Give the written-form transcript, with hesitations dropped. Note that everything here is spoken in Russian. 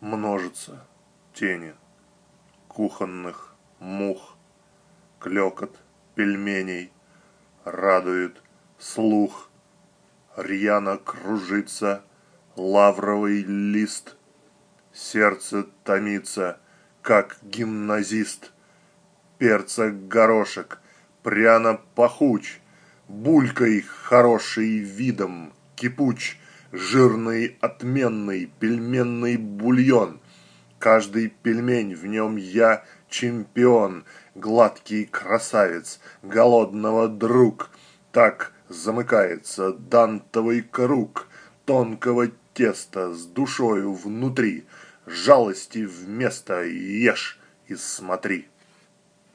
Множатся тени кухонных мух, клёкот пельменей радует слух. Рьяно кружится лавровый лист, сердце томится, как гимназист. Перца горошек пряно пахуч, булькой хороший видом кипуч, жирный отменный пельменный бульон. Каждый пельмень в нем я чемпион, гладкий красавец, голодного друг. Так замыкается дантовый круг тонкого теста с душою внутри. Жалости вместо ешь и смотри.